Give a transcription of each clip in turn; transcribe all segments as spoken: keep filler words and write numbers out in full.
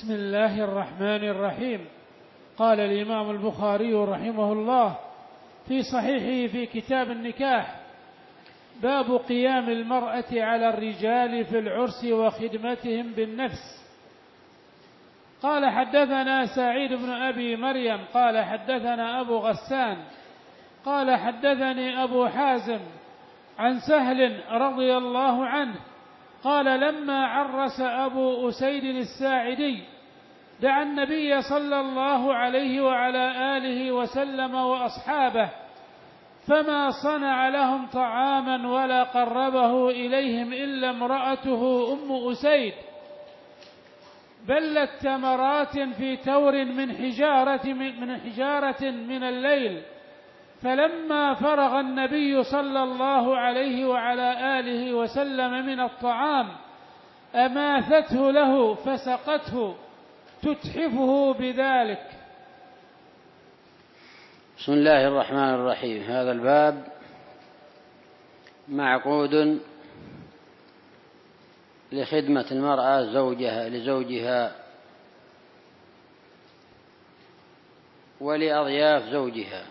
بسم الله الرحمن الرحيم. قال الإمام البخاري رحمه الله في صحيحه في كتاب النكاح: باب قيام المرأة على الرجال في العرس وخدمتهم بالنفس. قال حدثنا سعيد بن أبي مريم قال حدثنا أبو غسان قال حدثني أبو حازم عن سهل رضي الله عنه قال لما عرس أبو أسيد الساعدي دعا النبي صلى الله عليه وعلى آله وسلم وأصحابه، فما صنع لهم طعاما ولا قربه إليهم إلا امرأته أم أسيد، بلت تمرات في تور من حجارة من حجارة من الليل. فلما فرغ النبي صلى الله عليه وعلى آله وسلم من الطعام أماثته له فسقته تتحفه بذلك. بسم الله الرحمن الرحيم. هذا الباب معقود لخدمة المرأة زوجها لزوجها ولأضياف زوجها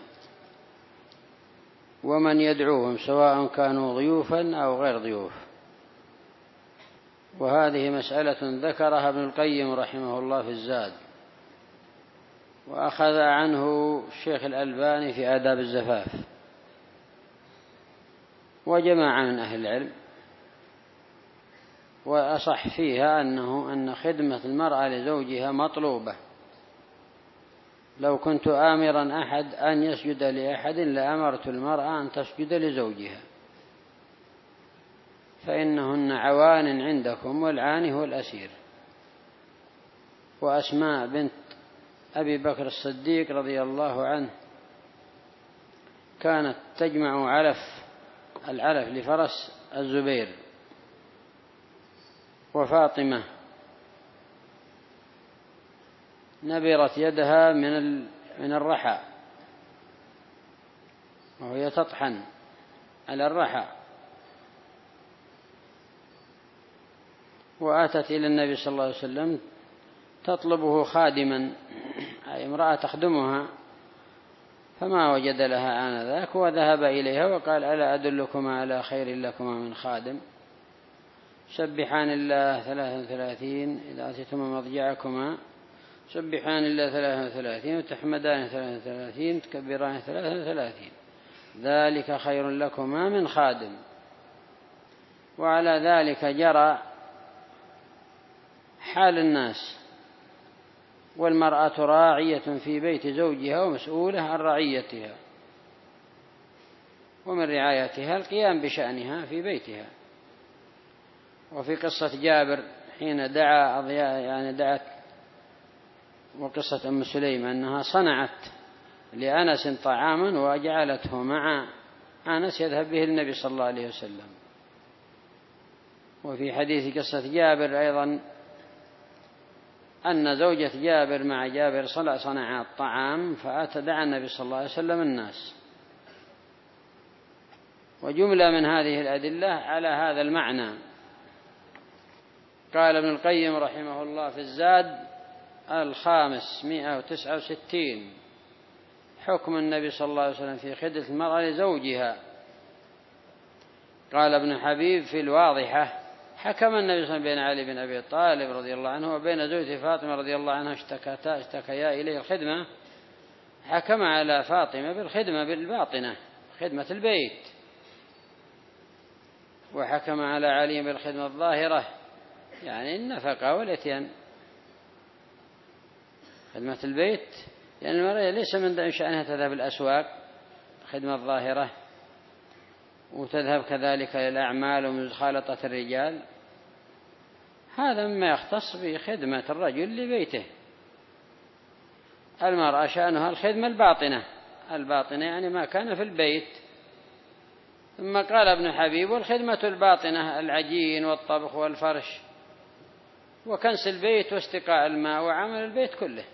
ومن يدعوهم سواء كانوا ضيوفا أو غير ضيوف. وهذه مسألة ذكرها ابن القيم رحمه الله في الزاد، وأخذ عنه الشيخ الألباني في آداب الزفاف، وجماعة من أهل العلم، وأصح فيها أنه أن خدمة المرأة لزوجها مطلوبة. لو كنت آمرا أحد أن يسجد لأحد لأمرت المرأة أن تسجد لزوجها، فإنهن عوان عندكم والعاني هو الأسير. وأسماء بنت أبي بكر الصديق رضي الله عنه كانت تجمع علف العلف لفرس الزبير، وفاطمة نبرت يدها من من الرحى وهي تطحن على الرحى، وآتت إلى النبي صلى الله عليه وسلم تطلبه خادما، أي امرأة تخدمها، فما وجد لها آنذاك وذهب إليها وقال: ألا أدلكما على خير لكما من خادم؟ سبحان الله ثلاثا وثلاثين إذا أتيتما مضجعكما، سبحان الله ثلاثا وثلاثين، وتحمدان ثلاثا وثلاثين، تكبران ثلاثا وثلاثين، ذلك خير لكما من خادم. وعلى ذلك جرى حال الناس، والمرأة راعية في بيت زوجها ومسؤولة عن رعيتها، ومن رعايتها القيام بشأنها في بيتها. وفي قصة جابر حين دعا أضياء يعني دعت وقصة أم سليم أنها صنعت لأنس طعاما وجعلته مع أنس يذهب به النبي صلى الله عليه وسلم. وفي حديث قصة جابر أيضا أن زوجة جابر مع جابر صنع الطعام فأتى دعا النبي صلى الله عليه وسلم الناس. وجملة من هذه الأدلة على هذا المعنى. قال ابن القيم رحمه الله في الزاد الخامس مئة وتسعة وستين: حكم النبي صلى الله عليه وسلم في خدمة المرأة لزوجها. قال ابن حبيب في الواضحة: حكم النبي صلى الله عليه وسلم بين علي بن أبي طالب رضي الله عنه وبين زوجته فاطمة رضي الله عنها اشتكتا اشتكيا إليه الخدمة، حكم على فاطمة بالخدمة بالباطنة خدمة البيت، وحكم على علي بالخدمة الظاهرة يعني النفقة والإتيان. خدمة البيت يعني المرأة ليس من شأنها تذهب الأسواق، خدمة الظاهرة، وتذهب كذلك للأعمال ومخالطة الرجال، هذا مما يختص بخدمة الرجل لبيته. المرأة شأنها الخدمة الباطنة، الباطنة يعني ما كان في البيت. ثم قال ابن حبيب: والخدمة الباطنة العجين والطبخ والفرش وكنس البيت واستقاء الماء وعمل البيت كله.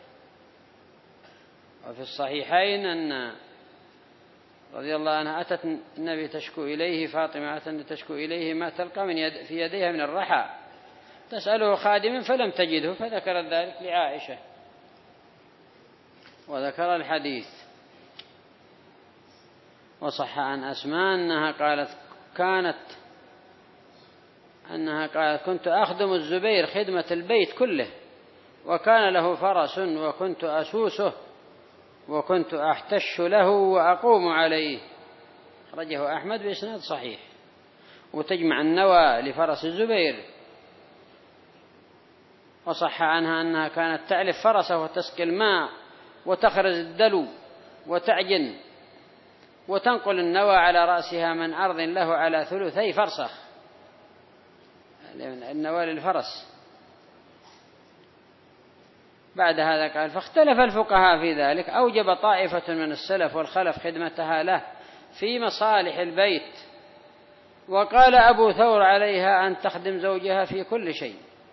وفي الصحيحين أن رضي الله عنها أتت النبي تشكو إليه، فاطمة أتت تشكو إليه ما تلقى من يد في يديها من الرحى، تسأله خادما فلم تجده، فذكر ذلك لعائشة وذكر الحديث. وصح عن أسماء أنها قالت كانت أنها قالت كنت أخدم الزبير خدمة البيت كله، وكان له فرس وكنت أسوسه وكنت أحتش له وأقوم عليه. أخرجه أحمد بإسناد صحيح. وتجمع النوى لفرس الزبير. وصح عنها أنها كانت تعلف فرسه وتسقي الماء وتخرج الدلو وتعجن وتنقل النوى على رأسها من أرض له على ثلثي فرسخ، النوى للفرس. بعد هذا قال فاختلف الفقهاء في ذلك، أوجب طائفة من السلف والخلف خدمتها له في مصالح البيت، وقال أبو ثور عليها أن تخدم زوجها في كل شيء،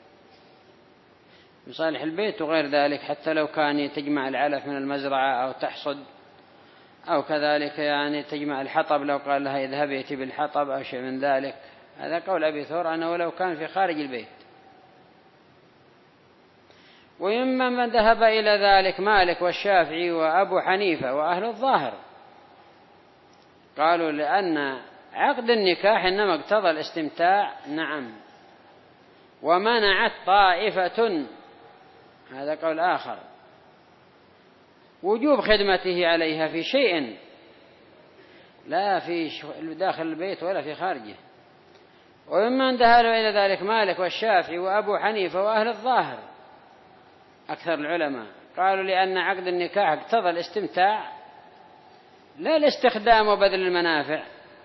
مصالح البيت وغير ذلك، حتى لو كان تجمع العلف من المزرعة أو تحصد، أو كذلك يعني تجمع الحطب لو قال لها اذهبي ائتي بالحطب أو شيء من ذلك. هذا قول أبي ثور أنه ولو كان في خارج البيت. وممن من ذهب إلى ذلك مالك والشافعي وأبو حنيفة وأهل الظاهر، قالوا لأن عقد النكاح إنما اقتضى الاستمتاع. نعم. ومنعت طائفة، هذا قول آخر، وجوب خدمته عليها في شيء، لا في داخل البيت ولا في خارجه. وممن ذهب إلى ذلك مالك والشافعي وأبو حنيفة وأهل الظاهر أكثر العلماء، قالوا لأن عقد النكاح اقتضى الاستمتاع لا الاستخدام وبذل المنافع.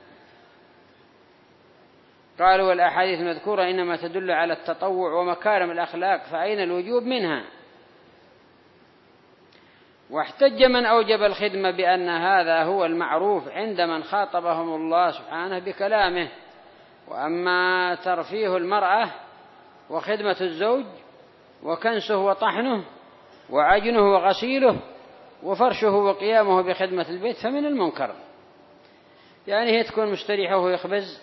قالوا والأحاديث المذكورة إنما تدل على التطوع ومكارم الأخلاق، فأين الوجوب منها؟ واحتج من أوجب الخدمة بأن هذا هو المعروف عند من خاطبهم الله سبحانه بكلامه. وأما ترفيه المرأة وخدمة الزوج وكنسه وطحنه وعجنه وغسيله وفرشه وقيامه بخدمة البيت فمن المنكر، يعني هي تكون مستريحة وهو يخبز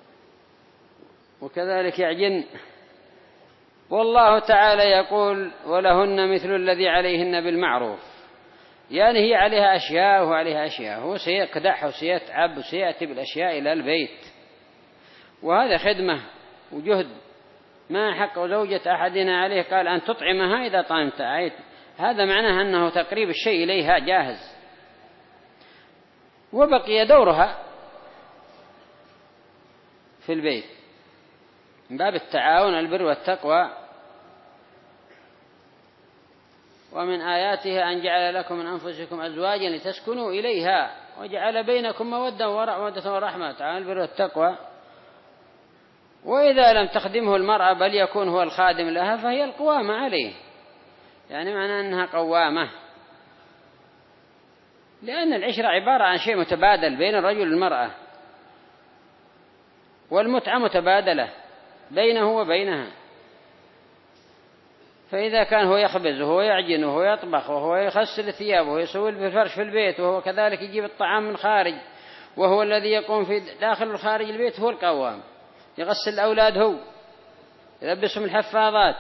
وكذلك يعجن. والله تعالى يقول ولهن مثل الذي عليهن بالمعروف، يعني هي عليها أشياء وهو عليها أشياء، هو سيقدح وسيتعب وسيأتي بالأشياء إلى البيت، وهذا خدمة وجهد. ما حق زوجة أحدنا عليه قال أن تطعمها إذا طعمت، هذا معناه أنه تقريب الشيء إليها جاهز، وبقي دورها في البيت من باب التعاون البر والتقوى. ومن آياته أن جعل لكم من أنفسكم أزواجا لتسكنوا إليها وجعل بينكم مودة ورحمة، تعالى البر والتقوى. وإذا لم تخدمه المرأة بل يكون هو الخادم لها فهي القوامة عليه، يعني معنى أنها قوامة، لأن العشرة عبارة عن شيء متبادل بين الرجل والمرأة، والمتعة متبادلة بينه وبينها. فإذا كان هو يخبز وهو يعجن وهو يطبخ وهو يغسل الثياب وهو يسوي الفرش في البيت وهو كذلك يجيب الطعام من خارج، وهو الذي يقوم في داخل وخارج البيت، هو القوام، يغسل الأولاد هو، يلبسهم الحفاظات.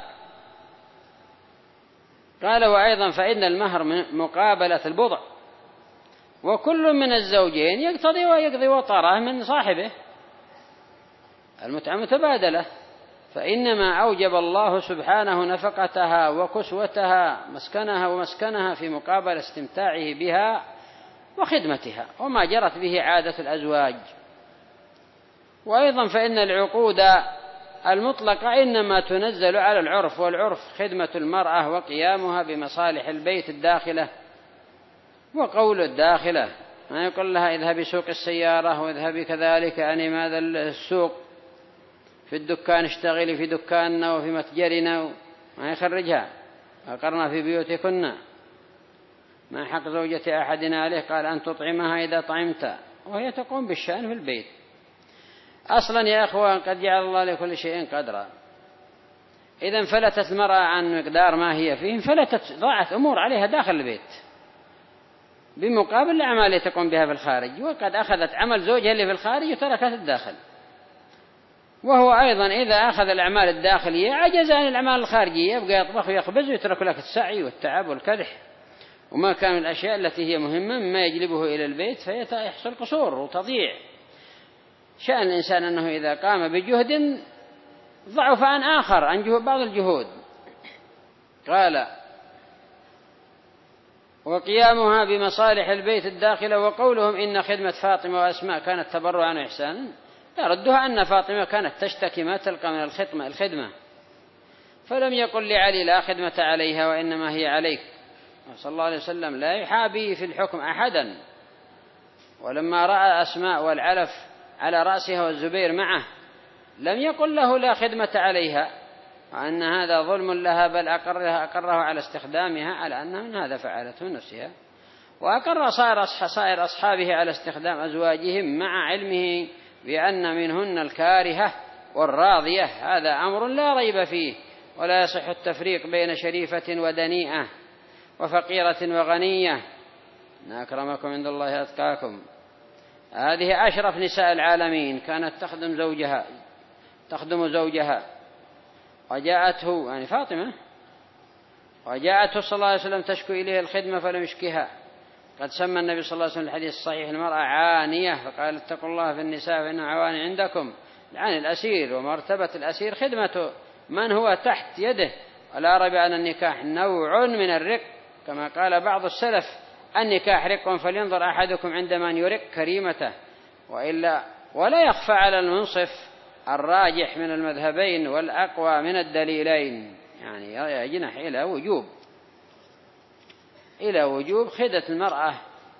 قال وأيضا فإن المهر مقابلة البضع، وكل من الزوجين يقتضي ويقضي وطره من صاحبه، المتعة متبادلة. فإنما أوجب الله سبحانه نفقتها وكسوتها مسكنها ومسكنها في مقابل استمتاعه بها وخدمتها، وما جرت به عادة الأزواج. وأيضا فإن العقود المطلقة إنما تنزل على العرف، والعرف خدمة المرأة وقيامها بمصالح البيت الداخلة. وقول الداخلة ما يقول لها اذهبي سوق السيارة واذهبي كذلك يعني ماذا السوق في الدكان، اشتغلي في دكاننا وفي متجرنا، ما يخرجها. أقرنا في بيوتكن، ما حق زوجة أحدنا عليه قال أن تطعمها إذا طعمت، وهي تقوم بالشأن في البيت. أصلا يا أخوان قد جعل الله لكل شيء قدرا، إذا انفلتت المرأة عن مقدار ما هي فيه انفلتت، ضاعت أمور عليها داخل البيت بمقابل الأعمال التي تقوم بها في الخارج، وقد أخذت عمل زوجها اللي في الخارج وتركت الداخل. وهو أيضا إذا أخذ الأعمال الداخلية عجز عن الأعمال الخارجية، يبقى يطبخ ويخبز ويترك لك السعي والتعب والكدح وما كان من الأشياء التي هي مهمة مما يجلبه إلى البيت فيحصل قصور وتضييع. شأن الإنسان أنه إذا قام بجهد ضعف عن آخر عن جهود بعض الجهود. قال وقيامها بمصالح البيت الداخلة. وقولهم إن خدمة فاطمة وأسماء كانت تبرعا وإحسانا يردها أن فاطمة كانت تشتكي ما تلقى من الخدمة الخدمة فلم يقل لعلي لا خدمة عليها وإنما هي عليك. صلى الله عليه وسلم لا يحابي في الحكم أحدا. ولما رأى أسماء والعلف على رأسها والزبير معه لم يقل له لا خدمة عليها وأن هذا ظلم لها، بل أقرها أقره على استخدامها على أنه من هذا فعلته نفسها. وأقر صائر أصحابه على استخدام أزواجهم مع علمه بأن منهن الكارهة والراضية. هذا أمر لا ريب فيه، ولا يصح التفريق بين شريفة ودنيئة وفقيرة وغنية. إن أكرمكم عند الله أتقاكم. هذه أشرف نساء العالمين كانت تخدم زوجها تخدم زوجها وجاءته يعني فاطمة وجاءته صلى الله عليه وسلم تشكو إليه الخدمة فلم يشكها. قد سمى النبي صلى الله عليه وسلم الحديث الصحيح المرأة عانية فقال اتقوا الله في النساء فإنه عواني عندكم. عن الأسير ومرتبة الأسير خدمته من هو تحت يده. ولا ريب أن النكاح نوع من الرق كما قال بعض السلف النكاح رق فلينظر أحدكم عندما يرق كريمته. وإلا ولا يخفى على المنصف الراجح من المذهبين والأقوى من الدليلين يعني يجنح إلى وجوب إلى وجوب خدمة المرأة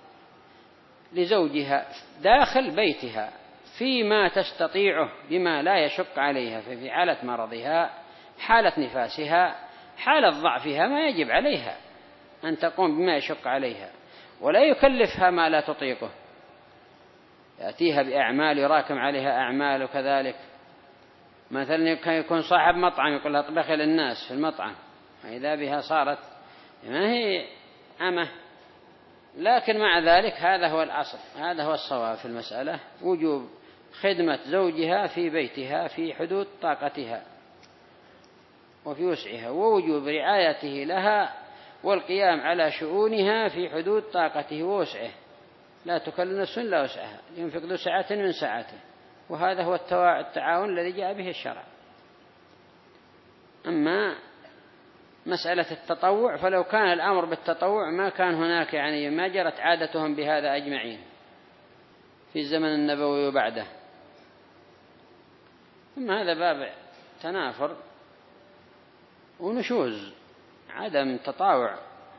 لزوجها داخل بيتها فيما تستطيعه بما لا يشق عليها، في حالة مرضها، حالة نفاسها، حالة ضعفها، ما يجب عليها أن تقوم بما يشق عليها ولا يكلفها ما لا تطيقه. يأتيها بأعمال يراكم عليها أعمال. وكذلك مثلا يكون صاحب مطعم يقول لها اطبخي للناس في المطعم، فإذا بها صارت ما هي أمه. لكن مع ذلك هذا هو الأصل، هذا هو الصواب في المسألة، وجوب خدمة زوجها في بيتها في حدود طاقتها وفي وسعها، ووجوب رعايته لها والقيام على شؤونها في حدود طاقته ووسعه. لا تكلف نفس لا وسعها، ينفق ذو سعة من سعته، وهذا هو التعاون الذي جاء به الشرع. أما مسألة التطوع فلو كان الأمر بالتطوع ما كان هناك يعني ما جرت عادتهم بهذا أجمعين في الزمن النبوي وبعده. ثم هذا باب تنافر ونشوز عدم تطاوع.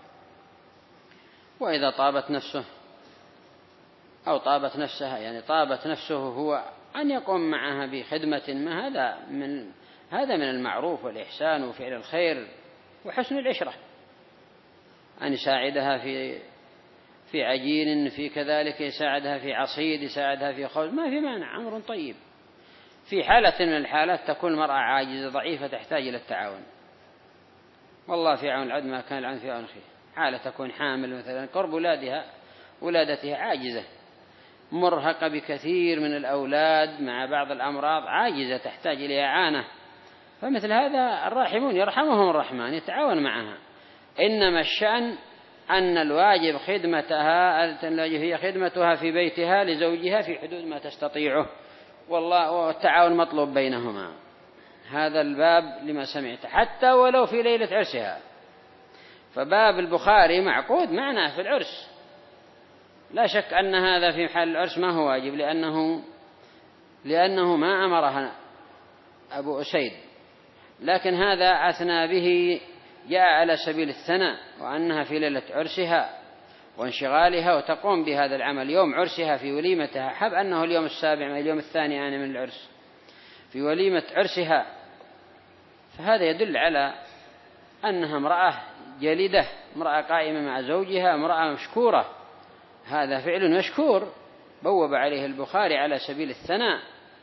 وإذا طابت نفسه أو طابت نفسها يعني طابت نفسه هو أن يقوم معها بخدمة ما، هذا من هذا من المعروف والإحسان وفعل الخير وحسن العشرة. أن يساعدها في في عجين، في كذلك يساعدها في عصيد، يساعدها في خبز، ما في مانع، أمر طيب. في حالة من الحالات تكون المرأة عاجزة ضعيفة تحتاج إلى التعاون. والله في عون العبد ما كان العون في عون أخيه. حالة تكون حامل مثلا قرب ولادها ولادتها عاجزة مرهقة بكثير من الأولاد مع بعض الأمراض، عاجزة تحتاج إلى إعانة، فمثل هذا الراحمون يرحمهم الرحمن يتعاون معها. إنما الشأن أن الواجب خدمتها هي خدمتها في بيتها لزوجها في حدود ما تستطيعه، والله والتعاون مطلوب بينهما. هذا الباب لما سمعت حتى ولو في ليلة عرسها. فباب البخاري معقود معنا في العرس، لا شك أن هذا في حال العرس ما هو واجب، لأنه لأنه ما أمرها أبو أسيد، لكن هذا أثنى به جاء على سبيل الثناء، وأنها في ليلة عرسها وانشغالها وتقوم بهذا العمل يوم عرسها في وليمتها، حب أنه اليوم السابع من اليوم الثاني يعني من العرس في وليمة عرسها. فهذا يدل على أنها امرأة جليدة، امرأة قائمة مع زوجها، امرأة مشكورة. هذا فعل مشكور بوب عليه البخاري على سبيل الثناء.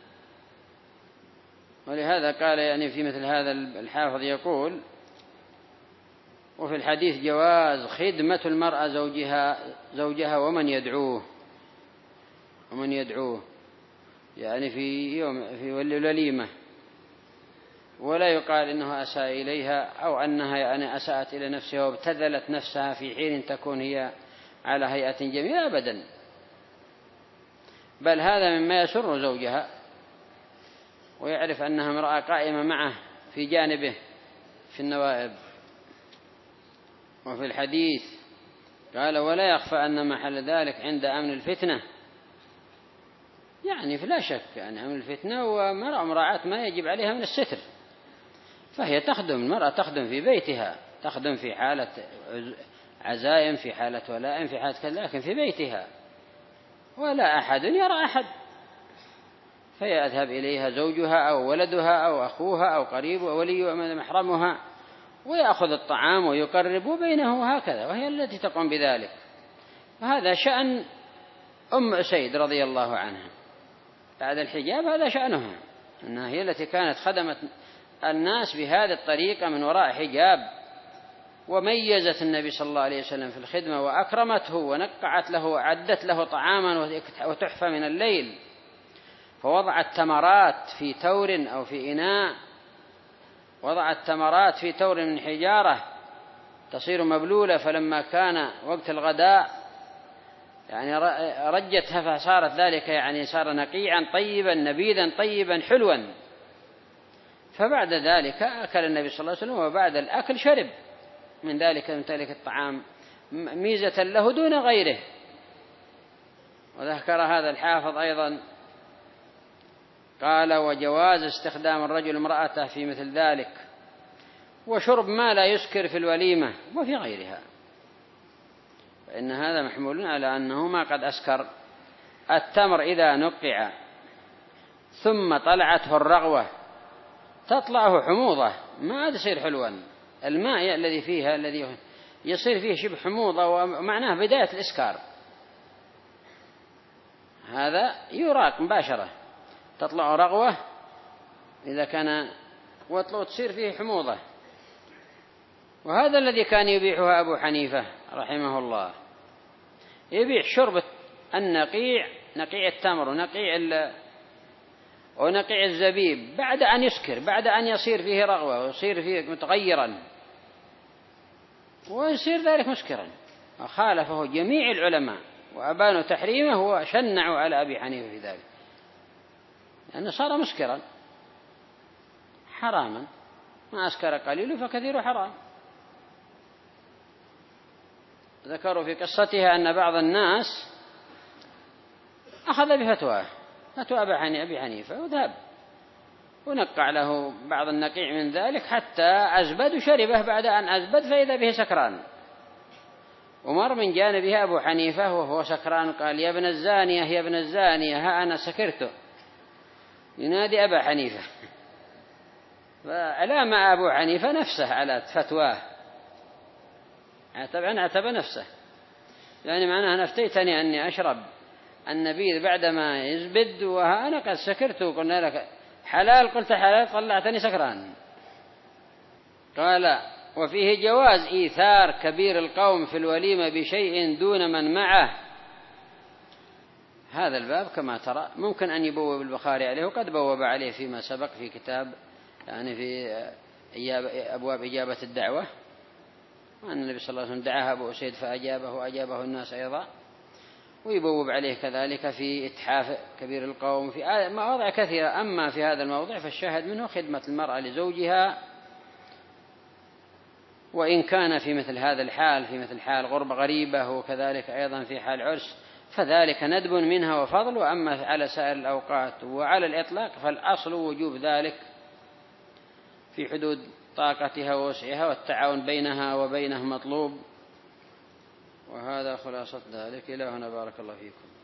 ولهذا قال يعني في مثل هذا الحافظ يقول وفي الحديث جواز خدمة المرأة زوجها زوجها ومن يدعوه ومن يدعوه يعني في يوم في الوليمة، ولا يقال إنه أساء إليها أو أنها يعني أساءت إلى نفسها وابتذلت نفسها في حين تكون هي على هيئة جميلة أبدا، بل هذا مما يسر زوجها ويعرف أنها امرأة قائمة معه في جانبه في النوائب. وفي الحديث قال: ولا يخفى أن محل ذلك عند أمن الفتنة، يعني فلا شك يعني أمن الفتنة ومرأة مراعاة ما يجب عليها من الستر، فهي تخدم، المرأة تخدم في بيتها، تخدم في حالة عزائم، في حالة ولائم، في حالة كذا، لكن في بيتها ولا أحد يرى أحد، فيذهب إليها زوجها أو ولدها أو أخوها أو قريب ولي محرمها ويأخذ الطعام ويقرب بينه هكذا، وهي التي تقوم بذلك. وهذا شأن أم أسيد رضي الله عنها بعد الحجاب، هذا شأنها، أنها هي التي كانت خدمت الناس بهذه الطريقة من وراء حجاب، وميزت النبي صلى الله عليه وسلم في الخدمة وأكرمته ونقعت له وعدت له طعاما وتحفة من الليل، فوضعت تمرات في تور أو في إناء، وضعت تمرات في تور من حجارة تصير مبلولة، فلما كان وقت الغداء يعني رجتها فصارت ذلك يعني صار نقيعا طيبا نبيذا طيبا حلوا. فبعد ذلك أكل النبي صلى الله عليه وسلم، وبعد الأكل شرب من ذلك من ذلك الطعام ميزة له دون غيره. وذكر هذا الحافظ أيضا قال: وجواز استخدام الرجل امرأته في مثل ذلك، وشرب ما لا يسكر في الوليمة وفي غيرها، فإن هذا محمول على أنه ما قد أسكر. التمر إذا نقع ثم طلعته الرغوة تطلعه حموضة ما تصير حلوا، الماء الذي فيها الذي يصير فيه شبه حموضة ومعناه بداية الإسكار، هذا يراق مباشرة، تطلع رغوة إذا كان وطلع تصير فيه حموضة. وهذا الذي كان يبيعها أبو حنيفة رحمه الله، يبيع شرب النقيع، نقيع التمر ونقيع ونقيع الزبيب بعد أن يسكر، بعد أن يصير فيه رغوة ويصير فيه متغيرا ويصير ذلك مسكرا، وخالفه جميع العلماء وأبانوا تحريمه وشنعوا على أبي حنيفة في ذلك، لأنه صار مسكرا حراما، ما أسكر قليل فكثير حرام. ذكروا في قصتها أن بعض الناس أخذ بفتواه، فتوى أبي حنيفة، وذهب ونقع له بعض النقيع من ذلك حتى أزبد وشربه، بعد أن أزبد فإذا به سكران. ومر من جانبه أبو حنيفة وهو سكران قال: يا ابن الزانية يا ابن الزانية ها أنا سكرت، ينادي أبا حنيفة. فألام أبو حنيفة نفسه على فتواه، طبعا عتب نفسه، يعني معناها أنا افتيتني أني أشرب النبيذ بعدما يزبد وها أنا قد سكرت، وقلنا لك حلال قلت حلال طلعتني سكران. قال: وفيه جواز إيثار كبير القوم في الوليمة بشيء دون من معه. هذا الباب كما ترى ممكن أن يبوب البخاري عليه، وقد بوب عليه فيما سبق في كتاب يعني في أبواب إجابة الدعوة، وأن النبي صلى الله عليه وسلم دعاه أبو أسيد فأجابه وأجابه الناس أيضا، ويبوب عليه كذلك في إتحاف كبير القوم في مواضع كثيرة. أما في هذا الموضع فالشاهد منه خدمة المرأة لزوجها، وإن كان في مثل هذا الحال في مثل حال غربة غريبة، وكذلك أيضا في حال عرس، فذلك ندب منها وفضل. وأما على سائر الأوقات وعلى الإطلاق فالأصل وجوب ذلك في حدود طاقتها ووسعها، والتعاون بينها وبينه مطلوب. وهذا خلاصة ذلك. إلى هنا بارك الله فيكم.